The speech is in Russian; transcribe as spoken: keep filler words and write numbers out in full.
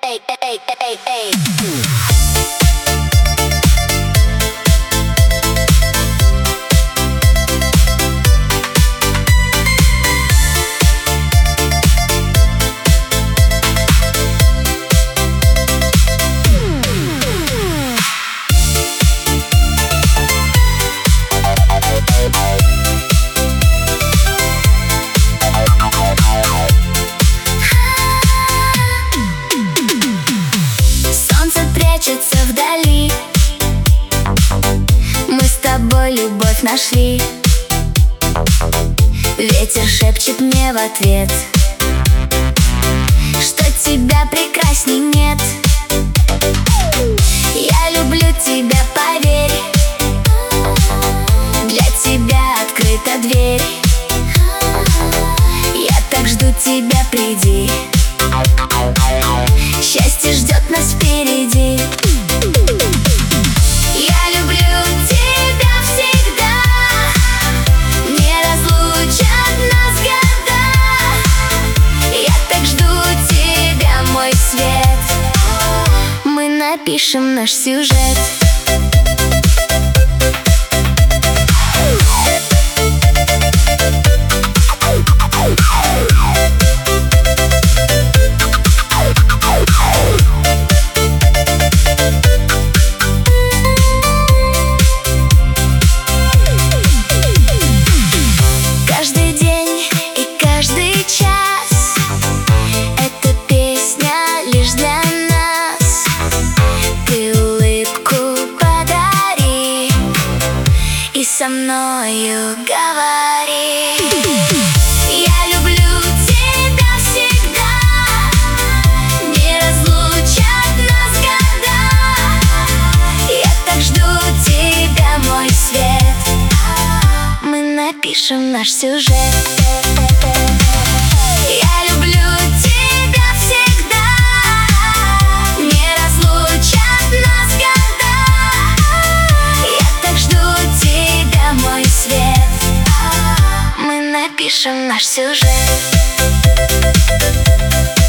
эй, эй, эй, эй. Прячется вдали. Мы с тобой любовь нашли. Ветер шепчет мне в ответ, что тебя прекрасней нет. Я люблю тебя, поверь, для тебя открыта дверь. Я так жду тебя, приди. Счастье ждет нас впереди. Я люблю тебя всегда, не разлучат нас года. Я так жду тебя, мой свет. Мы напишем наш сюжет. Со мною говори. Я люблю тебя всегда, не разлучат нас года. Я так жду тебя, мой свет. Мы напишем наш сюжет. Я люблю тебя всегда, не разлучат нас года. Я так жду тебя, мой свет. Мы напишем наш сюжет.